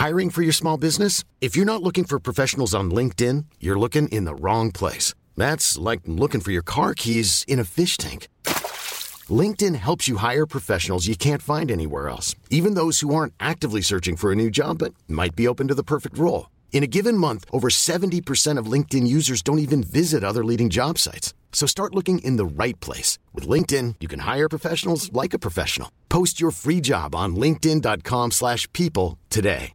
Hiring for your small business? If you're not looking for professionals on LinkedIn, you're looking in the wrong place. That's like looking for your car keys in a fish tank. LinkedIn helps you hire professionals you can't find anywhere else, even those who aren't actively searching for a new job but might be open to the perfect role. In a given month, over 70% of LinkedIn users don't even visit other leading job sites. So start looking in the right place. With LinkedIn, you can hire professionals like a professional. Post your free job on linkedin.com/people today.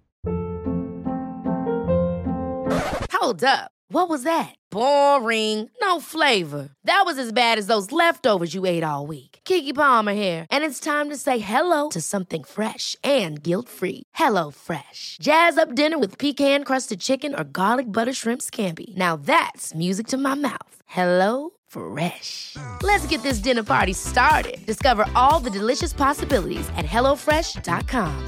Hold up. What was that? Boring. No flavor. That was as bad as those leftovers you ate all week. Keke Palmer here, and it's time to say hello to something fresh and guilt-free. Hello Fresh. Jazz up dinner with pecan-crusted chicken or garlic butter shrimp scampi. Now that's music to my mouth. Hello Fresh. Let's get this dinner party started. Discover all the delicious possibilities at hellofresh.com.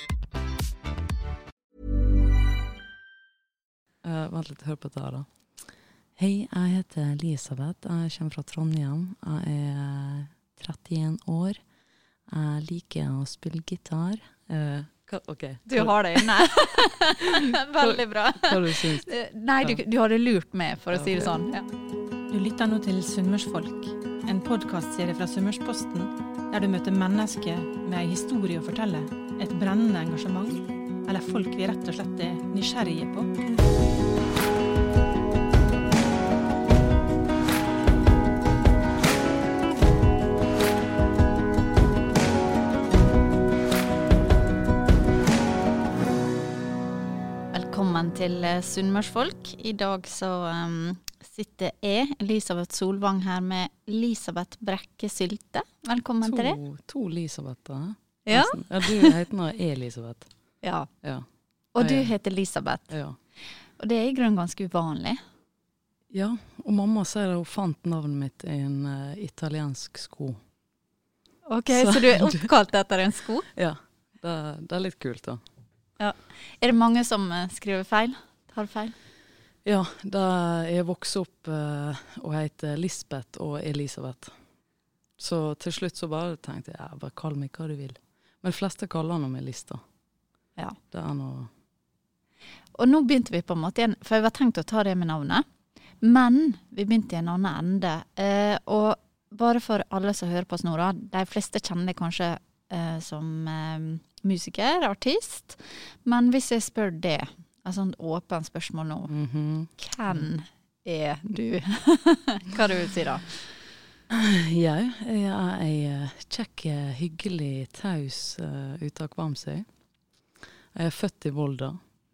Vent litt, hør på det da. Hei, jeg heter Elisabeth. Jeg kommer fra Trondheim. Jeg 31 år. Jeg liker å spille gitar. Ok. Du har det inne. Veldig bra. Hva du synes? Nei, du har det lurt med, for å si det sånn. Ja. Du lytter nå til Sunnmørsfolk, en podcastserie fra Sunnmørsposten, der du møter mennesker med en historie å fortelle, et brennende engasjement, eller folk vi rett og slett er nysgjerrige på. Velkommen til Sunnmørsfolk. I dag så sitter jeg, Elisabeth Solvang, her med Elisabeth Brekke Sylte. Velkommen til deg. To Elisabether. Ja. Ja, du heter nå Elisabeth. Ja. Ja. Og du heter Elisabeth. Ja. Og det er i grunnen ganske uvanlig. Ja, og mamma sier at hun fant navnet mitt i en italiensk sko. Ok, så du er oppkalt etter en sko? Ja, det er litt kult da. Ja. Er det mange som skriver feil? Tar feil? Ja, da jeg vokste opp og heter Lisbeth og Elisabeth. Så til slutt så bare tenkte jeg, bare kall meg hva du vil. Men de fleste kaller han meg Lista. Ja. Det er noe... Og nå begynte vi på en måte igjen, for jeg var tenkt å ta det med navnet. Men vi begynte i en annen ende. Og bare for alle som hører på oss nå da, de fleste kjenner det kanskje som musiker, artist. Men hvis jeg spør det, et sånt åpent spørsmål nå, hvem er du? Hva du vil si da? Jeg er en kjekk, hyggelig taus ut av Kvamsøy. Jeg er født i Volda.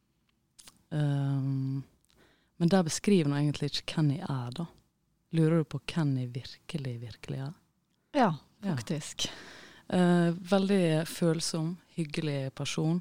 Men der beskriver jeg egentlig ikke hvem jeg er da. Lurer du på hvem jeg virkelig er? Ja, faktisk. Veldig følsom, hyggelig person.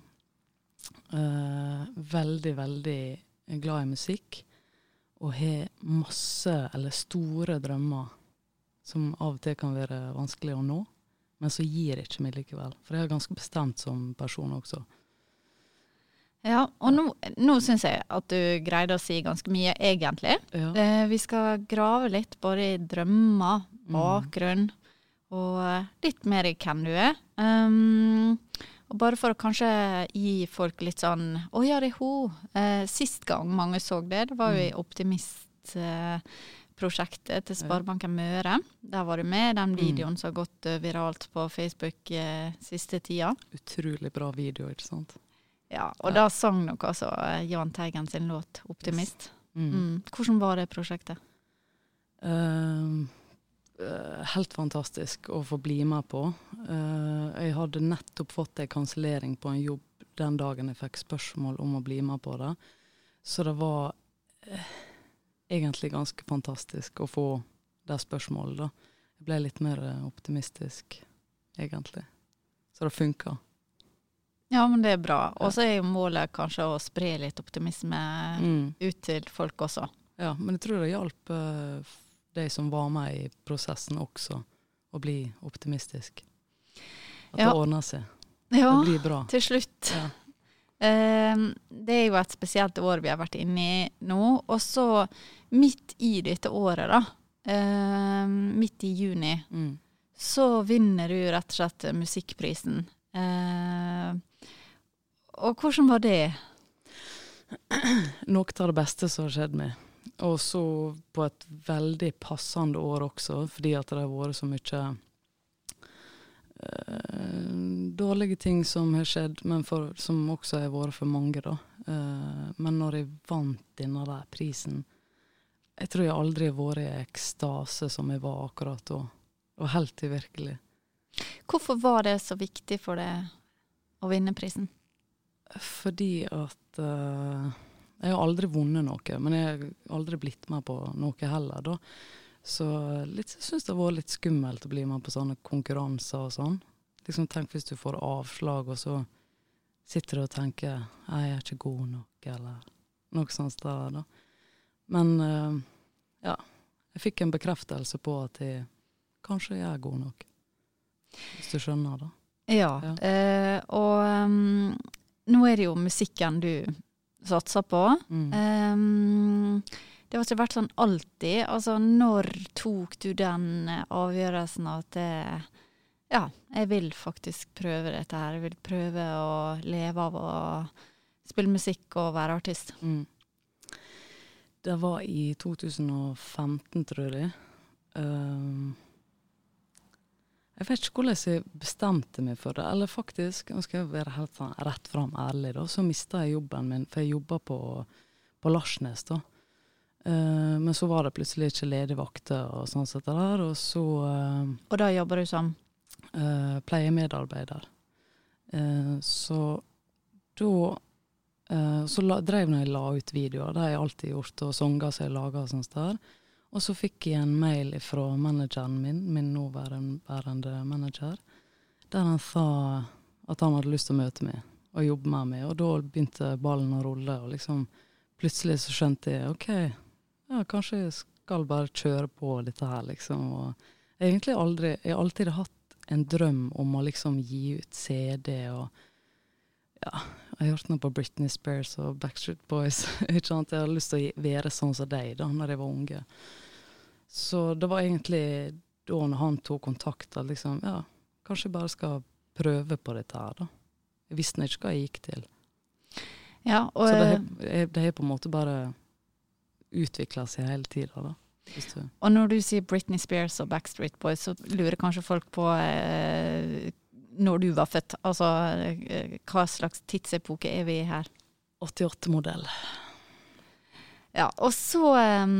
Veldig glad i musikk. Og har masse eller store drømmer som av og til kan være vanskelig å nå. Men så gir jeg ikke meg likevel. For jeg er ganske bestemt som person også. Ja, og nå synes jeg at du greide å si ganske mye egentlig. Ja. Vi skal grave litt både i drømmer, bakgrunn, og litt mer i hvem du er. Og bare for å kanskje gi folk litt sånn, ja, det er hun. Sist gang mange så det var jo i Optimist-prosjektet til Sparebanken Møre. Der var du med, den videoen som har gått viralt på Facebook siste tida. Utrolig bra video, ikke sant? Ja, og da sang nok altså Jahn Teigen sin låt Optimist. Hvordan var det prosjektet? Helt fantastisk å få bli med på. Jeg hadde nettopp fått en kansellering på en jobb den dagen jeg fikk spørsmål om å bli med på det. Så det var egentlig ganske fantastisk å få det spørsmålet da. Jeg ble litt mer optimistisk, egentlig. Så det funket. Ja, men det er bra. Og så er jo målet kanskje å spre litt optimisme ut til folk også. Ja, men jeg tror det hjalp de som var med i prosessen også å bli optimistisk. At det ordner seg. Ja, det blir bra. Til slutt. Ja. Det er jo et spesielt år vi har vært inne i nå, og så midt i dette året da, midt i juni, så vinner du rett og slett musikkprisen. Og hvordan var det? Noe av det beste som har skjedd meg. Og så på et veldig passende år også, fordi at det har vært så mye dårlige ting som har skjedd, men som også har vært for mange da. Men når jeg vant denne der prisen, jeg tror jeg aldri har vært i ekstase som jeg var akkurat da. Og helt til virkelig. Hvorfor var det så viktig for deg å vinne prisen? Fordi at jeg har aldri vunnet noe, men jeg har aldri blitt med på noe heller da. Så jeg synes det var litt skummelt å bli med på sånne konkurranser og sånn. Liksom tenk hvis du får avslag, og så sitter du og tenker jeg er ikke god nok, eller noe sånt der da. Men ja, jeg fikk en bekreftelse på at jeg kanskje jeg er god nok. Hvis du skjønner da. Ja. Og nå er det jo musikken du satser på. Det har ikke vært sånn alltid. Altså, når tok du den avgjørelsen at jeg vil faktisk prøve dette her. Jeg vil prøve å leve av å spille musikk og være artist. Det var i 2015, tror jeg. Jeg vet ikke hvordan jeg bestemte meg for det. Eller faktisk, nå skal jeg være helt sånn rett frem ærlig da, så mistet jeg jobben min, for jeg jobbet på Larsnes da. Men så var det plutselig ikke ledige vakter og sånn sett der, og så... Og da jobber du som? Pleiemedarbeider. Så da drev jeg la ut videoer, det har jeg alltid gjort, og sanger som jeg laget og sånt der. Og så fikk jeg en mail fra manageren min nåværende manager, der han sa at han hadde lyst til å møte meg og jobbe med meg, og da begynte ballen å rulle, og liksom plutselig så skjønte jeg, ok, ja, kanskje jeg skal bare kjøre på dette her, liksom. Og jeg har alltid hatt en drøm om å liksom gi ut CD, og ja, jeg har hørt noe på Britney Spears og Backstreet Boys, ikke sant? Jeg hadde lyst til å være sånn som deg da, når jeg var unge. Så det var egentlig da når han tog kontakt, at liksom, ja, kanskje jeg bare skal prøve på dette her da. Jeg visste ikke hva jeg gikk til. Ja, og... Så det har på en måte bare utviklet seg hele tiden da. Og når du sier Britney Spears og Backstreet Boys, så lurer kanskje folk på når du var født. Altså, hva slags tidsepoke er vi her? 88-modell. Ja, og så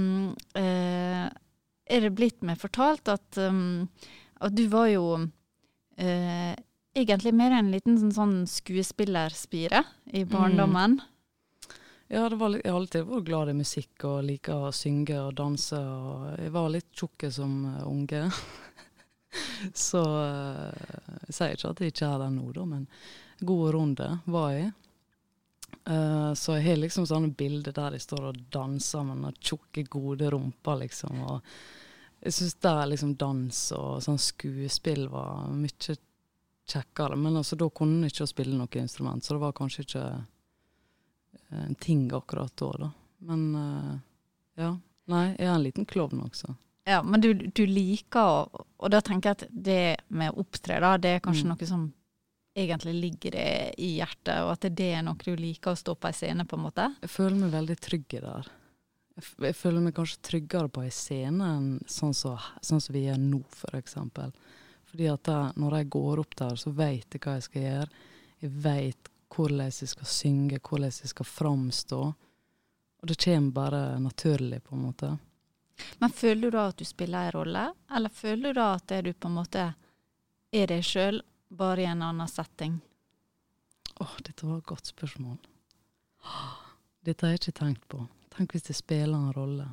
er det blitt meg fortalt at du var jo egentlig mer en liten sånn skuespillerspire i barndommen. Ja, jeg har alltid vært glad i musikk og liker å synge og danse, og jeg var litt tjukke som unge. Så jeg sier ikke at jeg ikke er der nå da, men god runde var jeg. Så jeg har liksom sånne bilder der jeg står og danser med noen tjukke, gode rumper liksom, og jeg synes der liksom dans og sånn skuespill var mye kjekkere, men altså da kunne jeg ikke spille noe instrument, så det var kanskje ikke en ting akkurat da. Men ja, nei, jeg er en liten klovn også. Ja, men du liker, og da tenker jeg at det med å opptre da, det er kanskje noe som egentlig ligger det i hjertet, og at det er noe du liker å stå på en scene på en måte? Jeg føler meg veldig trygg i der. Jeg føler meg kanskje tryggere på en scene enn sånn som vi er nå, for eksempel. Fordi at når jeg går opp der, så vet jeg hva jeg skal gjøre. Jeg vet hvordan jeg skal synge, hvordan jeg skal framstå. Og det kommer bare naturlig, på en måte. Men føler du da at du spiller en rolle? Eller føler du da at du på en måte er deg selv, bare i en annen setting? Dette var et godt spørsmål. Dette har jeg ikke tenkt på. Tenk hvis jeg spiller en rolle.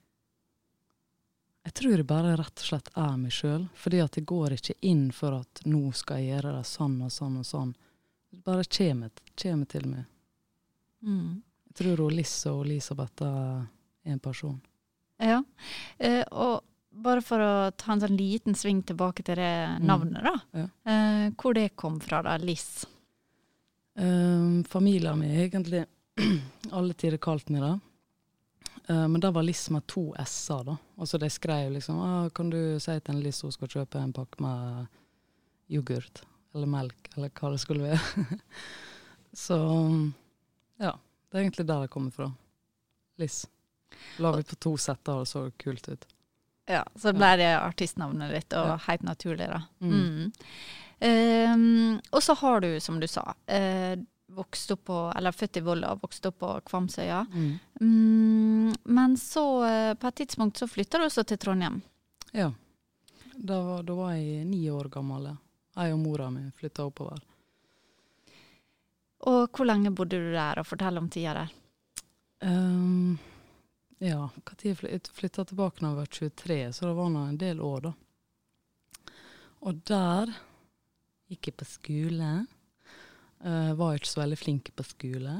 Jeg tror det bare rett og slett er meg selv, fordi at jeg går ikke inn for at nå skal jeg gjøre det sånn og sånn og sånn. Det bare kommer til meg. Jeg tror Liss og Elisabeth er en person. Ja, og bare for å ta en sånn liten sving tilbake til det navnet da. Ja. Hvor det kom fra da, Liss? Familien min egentlig alle tider kalt meg det. Men det var Liss med 2 S-er da. Og så de skrev liksom, kan du si til en Liss hun skal kjøpe en pakke med yoghurt, eller melk, eller hva det skulle være. Så ja, det er egentlig der det kommer fra. Liss. La vi på 2 setter, og det så kult ut. Ja, så ble det artistnavnet ditt, og helt naturlig da. Og så har du, som du sa, vokst opp på, eller født i Volda, vokst opp på Kvamsøya. Men så, på et tidspunkt, så flyttet du også til Trondheim. Ja, da var jeg 9 år gammel. Jeg og mora mi flyttet oppover. Og hvor lenge bodde du der, og fortell om tida der? Ja, jeg flyttet tilbake når jeg var 23, så det var en del år da. Og der gikk jeg på skole. Var ikke så veldig flink på skole.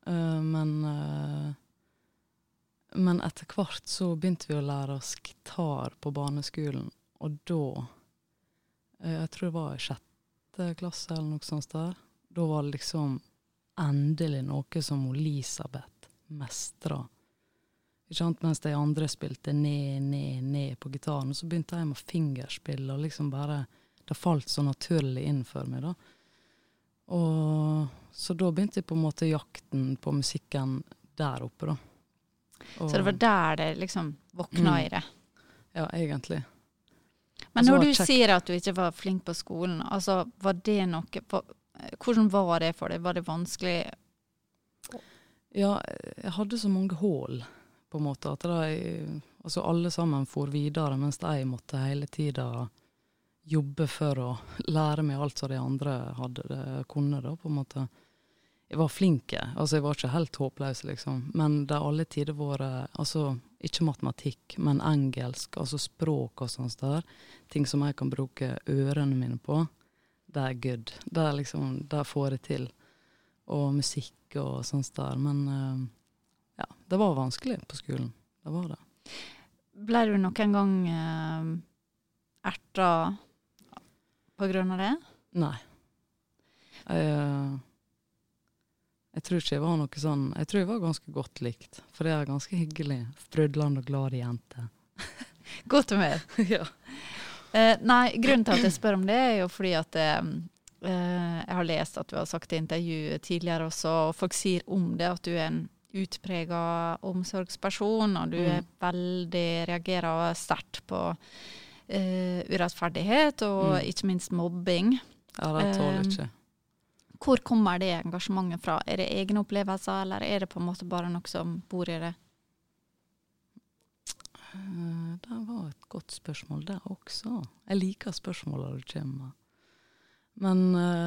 Men etter hvert så begynte vi å lære oss gitar på barneskolen. Og da, jeg tror det var i 6. klasse eller noe sånt der, da var det liksom endelig noe som Elisabeth mestret. Ikke sant? Mens de andre spilte ned på gitaren, så begynte jeg med fingerspill, og liksom bare, det falt så naturlig inn for meg da. Og så da begynte jeg på en måte jakten på musikken der oppe da. Og, så det var der det liksom våkna i det? Ja, egentlig. Men når du sier at du ikke var flink på skolen, altså var det noe, hvordan var det for deg? Var det vanskelig? Ja, jeg hadde så mange hål på en måte, at altså alle sammen for videre, mens jeg måtte hele tiden jobbe for å lære meg alt som de andre kunne da, på en måte. Jeg var flinke, altså jeg var ikke helt håpløs liksom, men det alle tider var, altså ikke matematikk, men engelsk, altså språk og sånt der, ting som jeg kan bruke ørene mine på, det good. Det liksom, det får jeg til. Og musikk og sånt der, men ja, det var vanskelig på skolen. Det var det. Ble du noen gang erta på grunn av det? Nei. Jeg tror ikke jeg var noe sånn, jeg tror jeg var ganske godt likt, for jeg ganske hyggelig, sprudlende og glad jente. Godt humør. Ja. Nei, grunnen til at jeg spør om det er jo fordi at jeg har lest at du har sagt i intervju tidligere også, og folk sier om det at du er en utpreget omsorgsperson, og du veldig reagerer sterkt på urettferdighet, og ikke minst mobbing. Ja, det tåler ikke. Hvor kommer det engasjementet fra? Er det egne opplevelser, eller er det på en måte bare noe som bor i det? Det var et godt spørsmål der også. Jeg liker spørsmålet du kommer. Men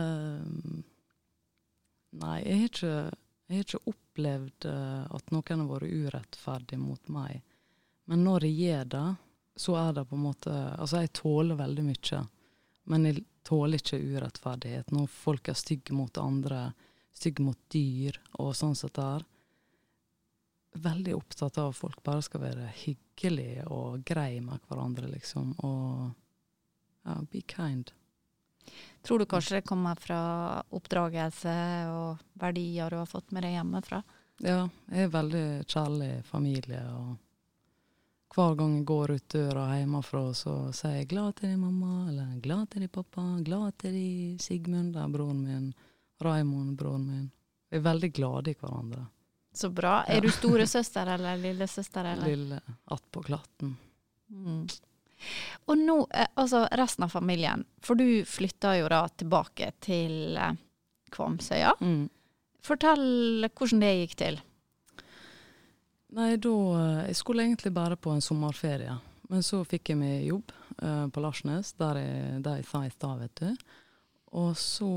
nei, jeg har ikke opplevd at noen har vært urettferdig mot meg. Men når jeg gjør det, så det på en måte, altså jeg tåler veldig mye, men jeg tåler ikke urettferdighet. Når folk stygge mot andre, stygge mot dyr og sånn som det veldig opptatt av at folk bare skal være hyggelige og greie med hverandre, liksom. Og ja, be kind. Tror du kanskje det kommer fra oppdragelse og verdier du har fått med deg hjemmefra? Ja, jeg veldig kjærlig familie, og hver gang jeg går ut døra hjemmefra, så sier jeg glad til deg, mamma, eller glad til deg, pappa, glad til deg, Sigmund, det broren min, Raimond, broren min. Vi veldig glade i hverandre. Så bra. Er du store søster eller lille søster? Eller? Lille, att på klatten. Og nå, altså resten av familien, for du flyttet jo da tilbake til Kvamsøya. Fortell hvordan det gikk til. Nei, jeg skulle egentlig bare på en sommerferie, men så fikk jeg meg jobb på Larsnes, der jeg sa i stad, vet du. Og så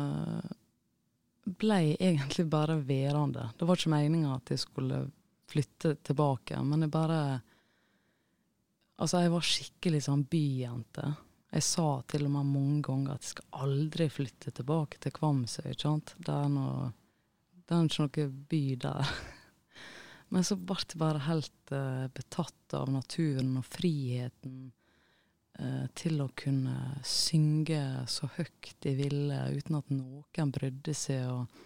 ble jeg egentlig bare værende. Det var ikke meningen at jeg skulle flytte tilbake, men jeg var skikkelig sånn byjente. Jeg sa til og med mange ganger at jeg skal aldri flytte tilbake til Kvamsøy, ikke sant? Det er ikke noe by der. Men så ble jeg bare helt betatt av naturen og friheten til å kunne synge så høyt jeg ville, uten at noen brydde seg.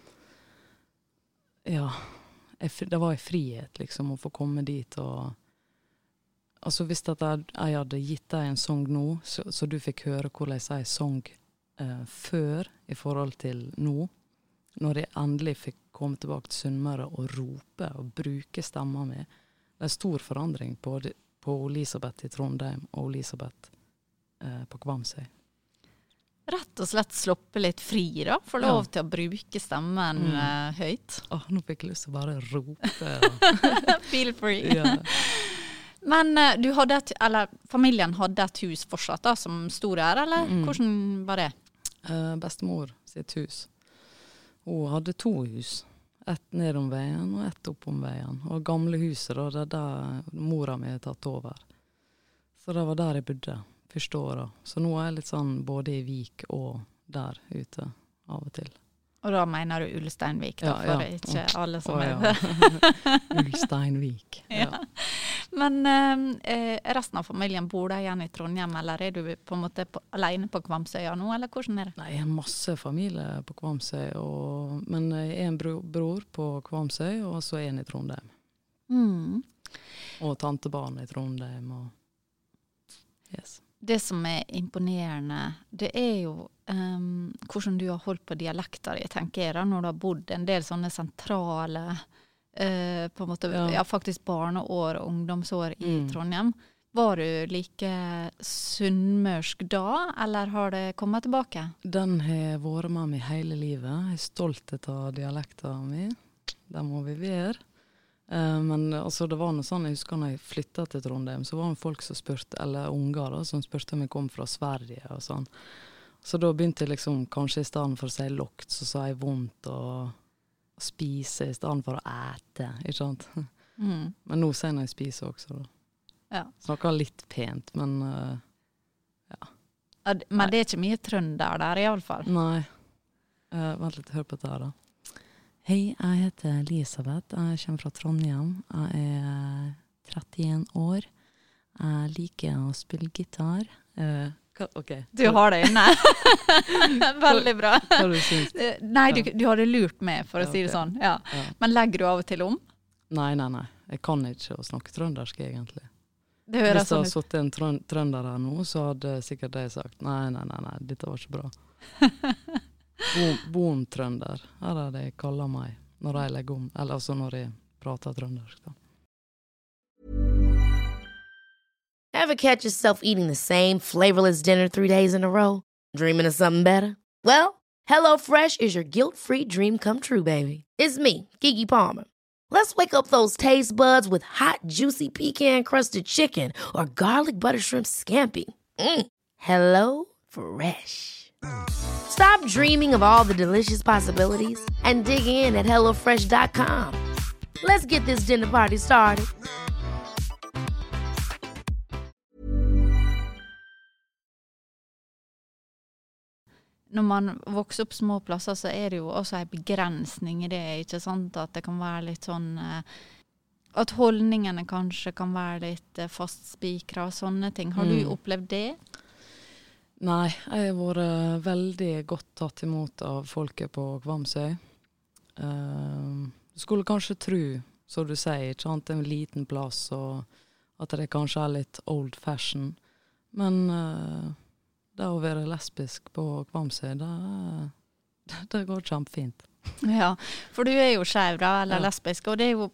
Og ja, det var en frihet liksom, å få komme dit. Og, altså hvis jeg hadde gitt deg en sang nå, så du fikk høre hvordan jeg sang før i forhold til nå, når jeg endelig fikk komme tilbake til Sunnmøre og rope og bruke stemmen min. Det stor forandring på Elisabeth i Trondheim og Elisabeth på Kvamsøy. Rett og slett sloppe litt fri da, for lov til å bruke stemmen høyt. Nå fikk jeg lyst til å bare rope. Feel free. Ja. Men du hadde familien hadde et hus fortsatt da, som stod der, eller hvordan var det? Bestemor sitt hus. Hun hadde 2 hus. Ett nedom veien og ett oppom veien. Og gamle huset da, det der mora mi hadde tatt over. Så det var der jeg bodde første året. Så nå er jeg litt sånn både i Vik og der ute av og til. Og da mener du Ulsteinvik, da, for ikke alle som Ulsteinvik, ja. Men resten av familien bor der igjen i Trondheim, eller er du på en måte alene på Kvamsøya nå, eller hvordan er det? Nei, jeg har masse familie på Kvamsøy, men jeg er en bror på Kvamsøy, og så en i Trondheim. Og tantebarn i Trondheim, og yes. Det som er imponerende, det er jo hvordan du har holdt på dialekter, jeg tenker jeg da, når du har bodd en del sånne sentrale, på en måte, faktisk barneår og ungdomsår i Trondheim. Var du like sunnmørsk da, eller har det kommet tilbake? Den har vært med meg hele livet. Jeg er stolt av dialekten min. Det må vi være. Men altså, det var noe sånn, jeg husker når jeg flyttet til Trondheim, så var det folk som spurte, eller unger da, som spurte om jeg kom fra Sverige og sånn. Så da begynte jeg liksom, kanskje i stedet for å si lokt, så sa jeg vondt og spise i stedet for å æte, ikke sant? Men nå sier jeg når jeg spiser også da. Ja. Snakker litt pent, men ja. Men det er ikke mye trønder der i alle fall? Nei. Vent litt, hør på dette her da. Hei, jeg heter Elisabeth, jeg kommer fra Trondheim, jeg er 31 år, jeg liker å spille gitar. Okay. Du har det inne. Veldig bra. Hva du synes? Nei, du hadde lurt med, for å si det sånn. Ja. Men legger du av og til om? Nei. Jeg kan ikke å snakke trøndersk egentlig. Det høres Hvis det sånn hadde sittet en trønder her nå, så hadde sikkert de sagt, nei, dette var ikke bra. Bontrønder, er det de kaller meg når jeg legger om, eller altså når jeg prater trøndersk da. Ever catch yourself eating the same flavorless dinner 3 days in a row? Dreaming of something better? Well, HelloFresh is your guilt-free dream come true, baby. It's me, Keke Palmer. Let's wake up those taste buds with hot, juicy pecan-crusted chicken or garlic butter shrimp scampi. HelloFresh. Stop dreaming of all the delicious possibilities and dig in at HelloFresh.com. Let's get this dinner party started. Når man vokser opp små plasser, så er det jo også en begrensning i det, ikke sant? At det kan være litt sånn, at holdningene kanskje kan være litt fastspikret og sånne ting. Har du opplevd det? Nei, jeg har vært veldig godt tatt imot av folket på Kvamsøy. Du skulle kanskje tro, som du sier, ikke sant? En liten plass, og at det kanskje er litt old fashion. Men det å være lesbisk på Kvamsøy, det går kjempefint. Ja, for du er jo skeiv da, eller lesbisk, og det er jo,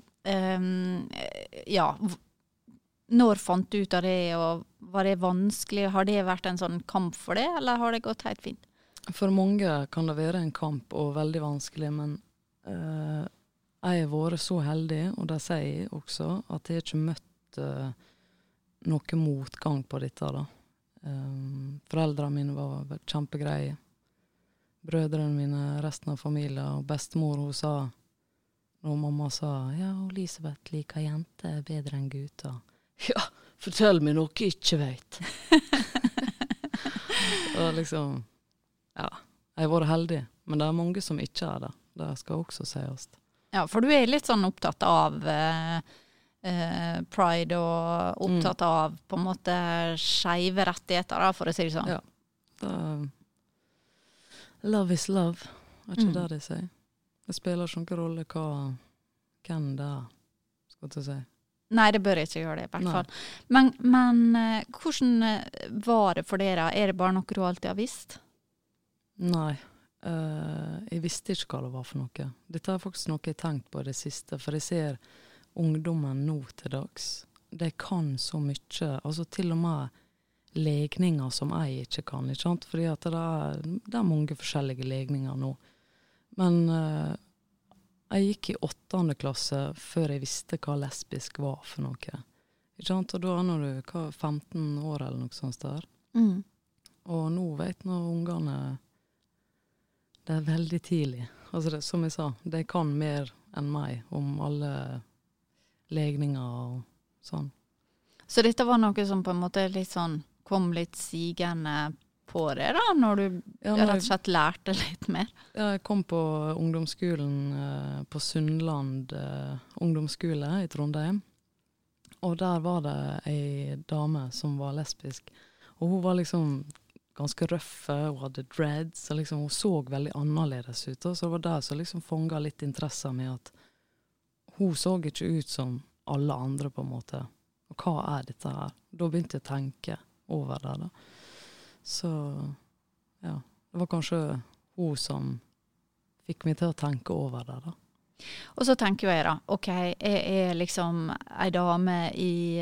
når fant du ut av det, og var det vanskelig? Har det vært en sånn kamp for det, eller har det gått helt fint? For mange kan det være en kamp, og veldig vanskelig, men jeg har vært så heldig, og det sier jeg også, at jeg ikke møtt noe motgang på dette da. Foreldrene mine var kjempegreie. Brødrene mine, resten av familien, og bestemor, hun sa, når mamma sa, ja, Elisabeth liker jenter bedre enn gutter. Ja, fortell meg noe jeg ikke vet. Og liksom, ja, jeg har vært heldig, men det er mange som ikke er det. Det skal også sies. Ja, for du er litt sånn opptatt av pride og opptatt av på en måte skeive rettigheter da, for å si det sånn. Ja, love is love, er ikke det de sier? Det spiller ikke noen rolle hvem det er, skal du si. Nei, det bør jeg ikke gjøre det i hvert fall. Men hvordan var det for dere? Er det bare noe du alltid har visst? Nei, Jeg visste ikke hva det var for noe. Dette er faktisk noe jeg har tenkt på det siste, for jeg ser ungdommen nå til dags. De kan så mye, altså til og med legninger som jeg ikke kan, ikke sant? Fordi at det er mange forskjellige legninger nå. Men jeg gikk i 8. klasse før jeg visste hva lesbisk var for noe. Ikke sant? Og da når du 15 år eller noe sånt der. Og nå vet nå ungene, det er veldig tidlig. Altså det, som jeg sa, de kan mer enn meg om alle legninger og sånn. Så dette var noe som på en måte litt sånn, kom litt sigende på det da, når du rett og slett lærte litt mer? Ja, jeg kom på ungdomsskolen på Sunnland ungdomsskole i Trondheim. Og der var det en dame som var lesbisk. Og hun var liksom ganske røffe, hun hadde dreads, og liksom, hun så veldig annerledes ut. Så det var der som liksom fanget litt interesse med at hun så ikke ut som alle andre på en måte. Og hva er dette her? Da begynte jeg å tenke over det da. Så ja, det var kanskje hun som fikk meg til å tenke over det da. Og så tenker jeg da, ok, jeg er liksom en dame i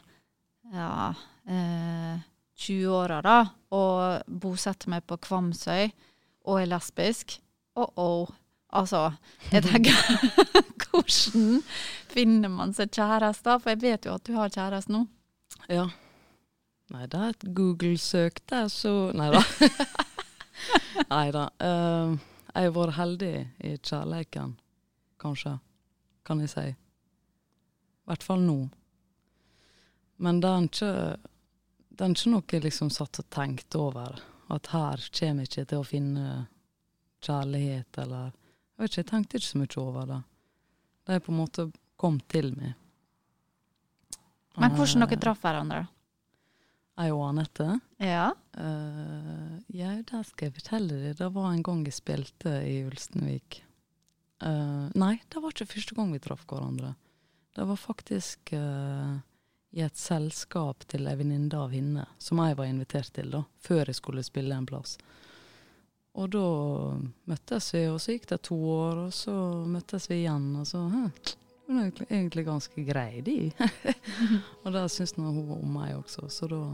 20-åra da, og bosetter meg på Kvamsøy, og er lesbisk. Altså, jeg tenker, hvordan finner man seg kjæreste da? For jeg vet jo at du har kjæreste nå. Ja. Nei, det er et Google-søk der, så... Neida. Neida. Jeg har vært heldig i kjærleiken. Kanskje, kan jeg si. I hvert fall nå. Men det er ikke noe jeg liksom satt og tenkt over. At her kommer jeg ikke til å finne kjærlighet, eller... Jeg vet ikke, jeg tenkte ikke så mye over det. Det er på en måte kom til meg. Men hvordan dere traff hverandre? Jeg og Annette? Ja. Ja, det skal jeg fortelle deg. Det var en gang jeg spilte i Ulstenvik. Nei, det var ikke første gang vi traff hverandre. Det var faktisk i et selskap til en venninne av henne, som jeg var invitert til da, før jeg skulle spille en plass. Og da møttes vi, og så gikk det 2 år, og så møttes vi igjen, og så, hun er egentlig ganske grei, de. Og det synes nå hun om meg også, så da...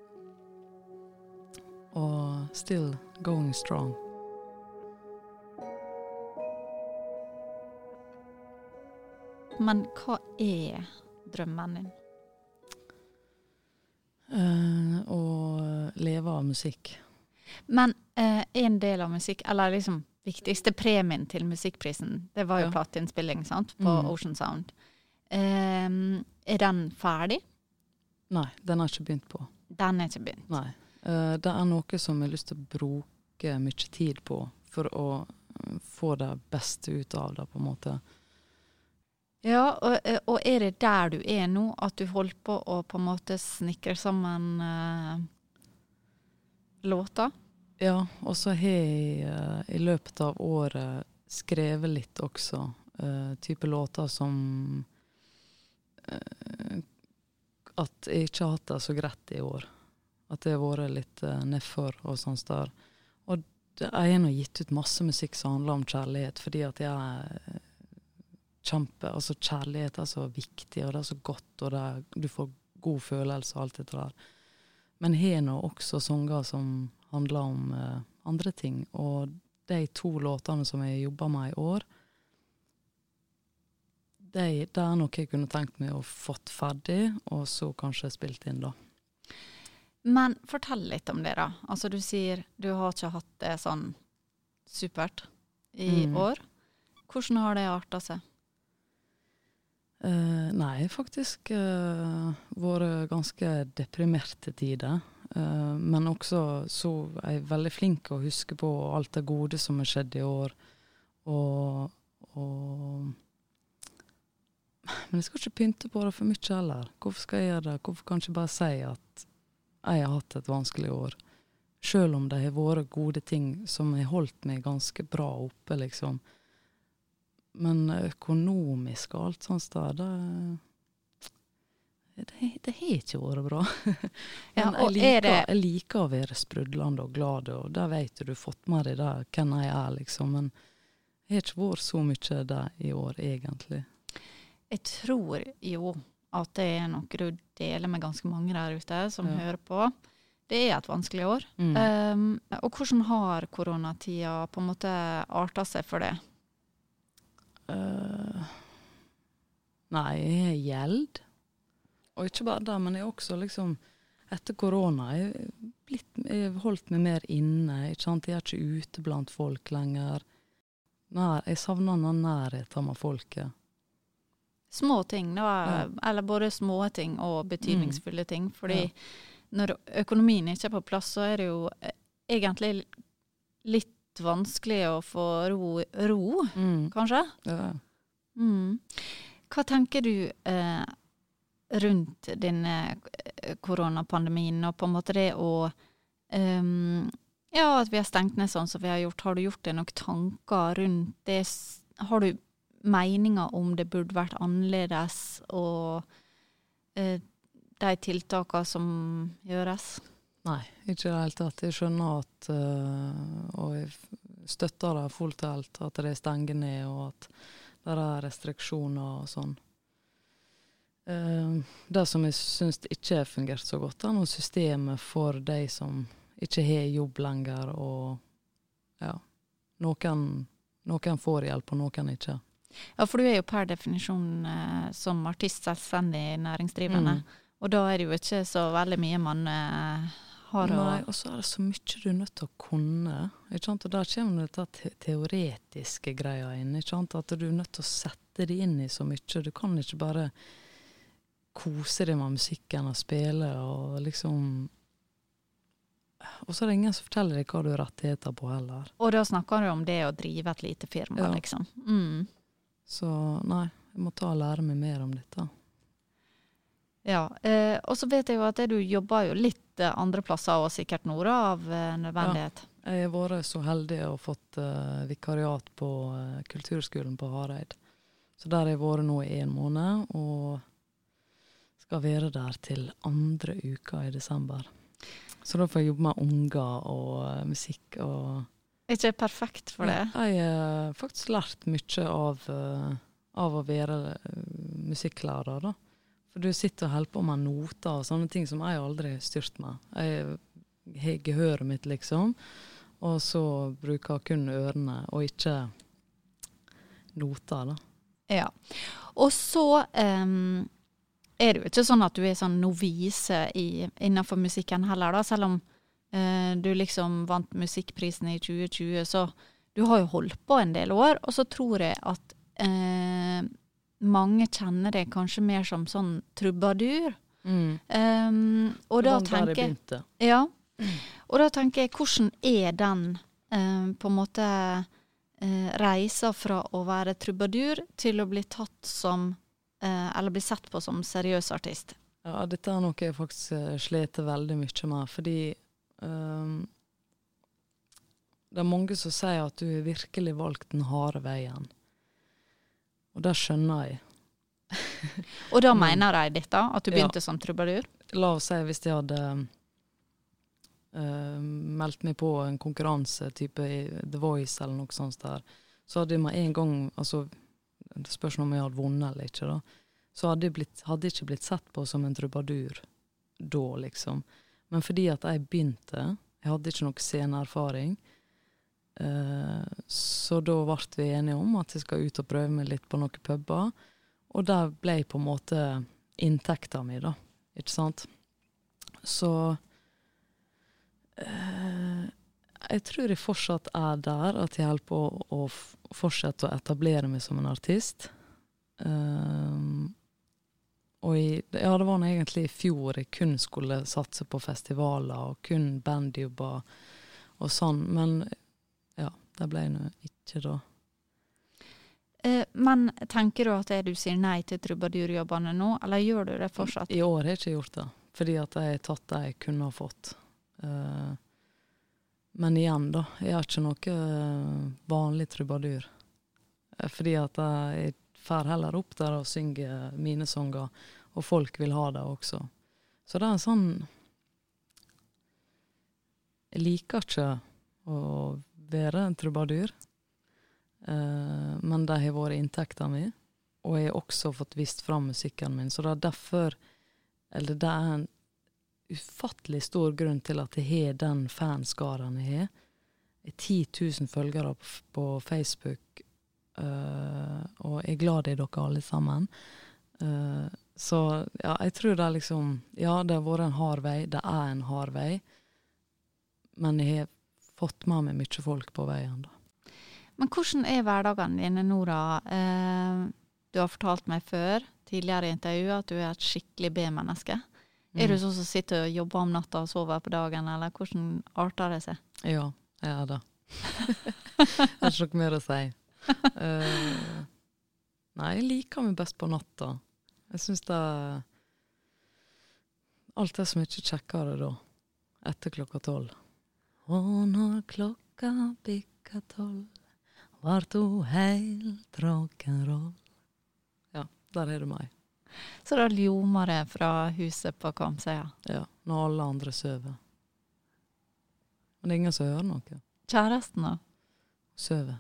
Og still going strong. Men hva er drømmen din? Å leve av musikk. Men en del av musikk, eller liksom viktigste premien til musikkprisen, det var jo plateinnspilling, sant? På Ocean Sound. Er den ferdig? Nei, den har ikke begynt på. Den er ikke begynt? Nei. Det er noe som jeg har lyst til å bruke mye tid på, for å få det beste ut av det, på en måte. Ja, og er det der du er nå, at du holder på å på en måte snikre sammen låter? Ja, og så har jeg i løpet av året skrevet litt også, type låter som at jeg ikke har hatt det så greit i år. At det har vært litt nedfor og sånn der. Og jeg har nå gitt ut masse musikk som handler om kjærlighet, fordi at jeg altså kjærlighet er så viktig, og det er så godt, og du får god følelse og alt det der. Men jeg har nå også sanger som handler om andre ting, og de 2 låtene som jeg jobber med i år, det er noe jeg kunne tenkt meg å fått ferdig, og så kanskje spilt inn da. Men fortell litt om det da. Altså du sier, du har ikke hatt det sånn supert i år. Hvordan har det artet seg? Nei, faktisk vært ganske deprimerte tider. Men også så er jeg veldig flink å huske på alt det gode som har skjedd i år. Men jeg skal ikke pynte på det for mye heller. Hvorfor skal jeg gjøre det? Hvorfor kan jeg ikke bare si at jeg har hatt et vanskelig år? Selv om det har vært gode ting som har holdt meg ganske bra oppe, liksom. Men økonomisk og alt sånt der, Det har ikke vært bra. Ja, Men og jeg liker å være sprudlende og glad, og der vet du fått med deg det, hvem jeg liksom. Men jeg har ikke vært så mye det i år, egentlig. Jeg tror jo at det noe du deler med ganske mange der ute som hører på. Det et vanskelig år. Og hvordan har koronatida på en måte artet seg for det? Nei, jeg har gjeld. Og ikke bare det, men jeg også liksom, etter korona, jeg holdt meg mer inne, ikke sant? Jeg ikke ute blant folk lenger. Jeg savner den nærheten med folket. Små ting, da, eller både små ting og betydningsfulle ting, fordi når økonomien ikke på plass, så det jo egentlig litt vanskelig å få ro kanskje? Ja. Hva tenker du rundt denne koronapandemien, og på en måte det å at vi har stengt ned sånn som vi har gjort? Har du gjort deg noen tanker rundt det? Har du meninger om det burde vært annerledes, og de tiltakene som gjøres? Nei, ikke det helt tatt. Jeg skjønner at, og jeg støtter det fullt og helt, at det stenger ned, og at det restriksjoner og sånn. Det som jeg synes ikke har fungert så godt, noe systemet for de som ikke har jobb lenger, og noen får hjelp, og noen ikke. Ja, for du jo per definisjon som artist selvstendig næringsdrivende, og da det jo ikke så veldig mye man har å... Nei, og så det så mye du nødt til å kunne, ikke sant? Og der kommer dette teoretiske greier inn, ikke sant? At du nødt til å sette det inn i så mye. Du kan ikke bare kose deg med musikken og spille, og liksom... Og så det ingen som forteller deg hva du har rettigheter på heller. Og da snakker du om det å drive et lite firma, liksom. Så nei, jeg må ta og lære meg mer om dette. Ja, og så vet jeg jo at du jobber jo litt andre plasser, og sikkert noe av nødvendighet. Ja, jeg har vært så heldig å fått vikariat på kulturskolen på Hareid. Så der har jeg vært nå i 1 måned, og skal være der til 2. uka i desember. Så da får jeg jobbe med unger og musikk. Og ikke perfekt for det? Jeg har faktisk lært mye av å være musikklærer da. For du sitter og holder på med noter og sånne ting som jeg aldri har styrt med. Jeg har gehøret mitt liksom, og så bruker jeg kun ørene og ikke noter da. Ja, og så... det jo ikke sånn at du sånn novise innenfor musikken heller da, selv om du liksom vant musikkprisen i 2020, så du har jo holdt på en del år, og så tror jeg at mange kjenner det kanskje mer som sånn trubadur. Og da tenker jeg, og da tenker jeg, hvordan den på en måte reiser fra å være trubadur til å bli tatt som eller bli sett på som seriøs artist? Ja, dette noe jeg faktisk sleter veldig mye med, fordi det mange som sier at du har virkelig valgt den harde veien. Og det skjønner jeg. Og da mener jeg dette, at du begynte som trubadur? La oss si hvis jeg hadde meldt meg på en konkurranse type i The Voice eller noe sånt der, så hadde jeg med en gang, altså det spørs om jeg hadde vunnet eller ikke da, så hadde jeg ikke blitt sett på som en trubadur da liksom. Men fordi at jeg begynte, jeg hadde ikke noe sceneerfaring, så da ble vi enige om at jeg skal ut og prøve meg litt på noen pubber, og der ble på en måte inntekten min da, ikke sant? Så jeg tror jeg fortsatt der, at jeg holder på å fortsette å etablere meg som en artist. Og det var egentlig i fjor jeg kun skulle satse på festivaler og kun bandjobber og sånn, men ja, det ble nå ikke da. Men tenker du at du sier nei til trubadurjobbene nå, eller gjør du det fortsatt? I år har jeg ikke gjort det, fordi at jeg har tatt det jeg kunne ha fått. Men igjen da, jeg har ikke noe vanlig trubadur. Fordi at jeg fer heller opp der og synger mine sanger, og folk vil ha det også. Så det er en sånn, jeg liker ikke å være en trubadur, men det har vært inntekten min, og jeg har også fått vist frem musikken min, så det er derfor, eller det er en ufattelig stor grunn til at jeg har den fanskaren jeg har. Jeg har 10 000 følgere på Facebook, og jeg er glad i dere alle sammen. Så ja, jeg tror det er liksom, ja, det har vært en hard vei, det er en hard vei, men jeg har fått med meg mye folk på veien da. Men hvordan er hverdagene dine, Nora? Du har fortalt meg før, tidligere i intervjuet, at du er et skikkelig B-menneske. Er du sånn som sitter og jobber om natta og sover på dagen, eller hvordan arter det seg? Ja, jeg er det. Jeg har ikke noe mer å si. Nei, jeg liker meg best på natta. Jeg synes det alt er så mye kjekkere da, etter 12:00. Og når klokka bikka 12, var du helt rock'n'roll. Ja, der er det meg. Så da ljomer det fra huset på Kvamsøya? Ja, når alle andre søver. Men det er ingen som hører noe. Kjæresten da? Søver.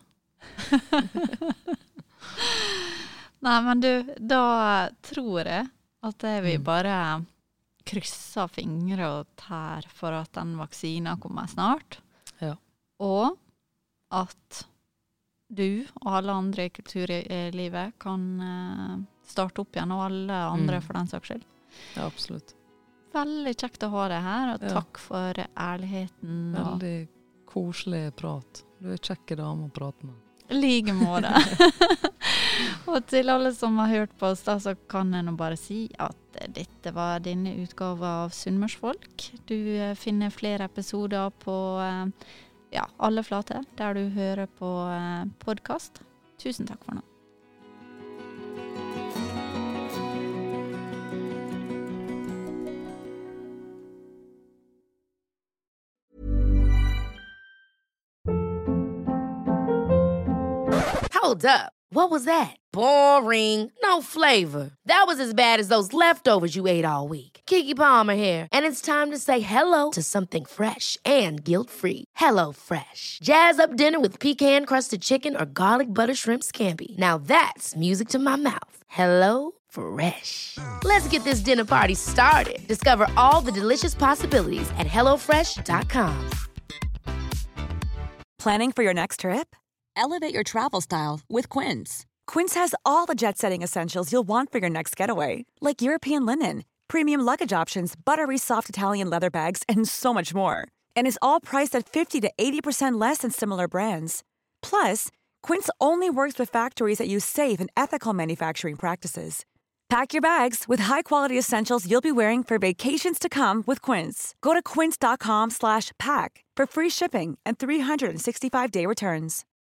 Nei, men du, da tror jeg at vi bare krysser fingre og tær for at den vaksinen kommer snart. Ja. Og at du og alle andre i kulturlivet kan starte opp igjen, og alle andre for den saks skyld. Ja, absolutt. Veldig kjekt å ha deg her, og takk for ærligheten. Veldig koselig prat. Du er kjekke dame å prate med. Like måte. Og til alle som har hørt på oss da, så kan jeg nå bare si at dette var denne utgave av Sunnmørsfolk. Du finner flere episoder på alle flater der du hører på podcast. Tusen takk for nå. Hold up. What was that? Boring. No flavor. That was as bad as those leftovers you ate all week. Keke Palmer here, and it's time to say hello to something fresh and guilt-free. Hello Fresh. Jazz up dinner with pecan-crusted chicken or garlic butter shrimp scampi. Now that's music to my mouth. Hello Fresh. Let's get this dinner party started. Discover all the delicious possibilities at HelloFresh.com. Planning for your next trip? Elevate your travel style with Quince. Quince has all the jet-setting essentials you'll want for your next getaway, like European linen, premium luggage options, buttery soft Italian leather bags, and so much more. And is all priced at 50 to 80% less than similar brands. Plus, Quince only works with factories that use safe and ethical manufacturing practices. Pack your bags with high-quality essentials you'll be wearing for vacations to come with Quince. Go to quince.com/pack for free shipping and 365-day returns.